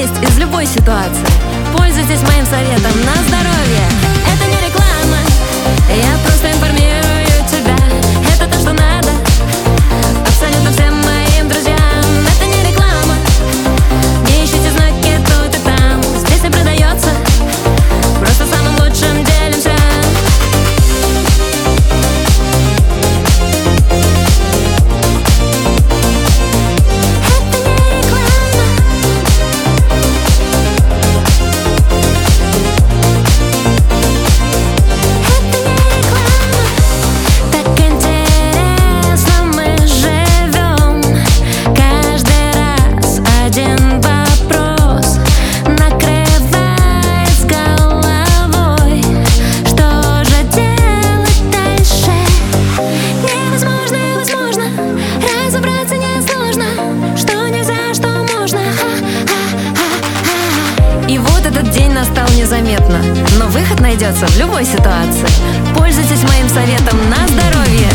есть из любой ситуации. Пользуйтесь моим советом на здоровье. Это не реклама, я просто информирую тебя. Это то, что надо абсолютно всем моим друзьям. Это не реклама, не ищите знаки тут и там. Здесь не продается, просто самым лучшим делимся. И вот этот день настал незаметно, но выход найдется в любой ситуации. Пользуйтесь моим советом на здоровье.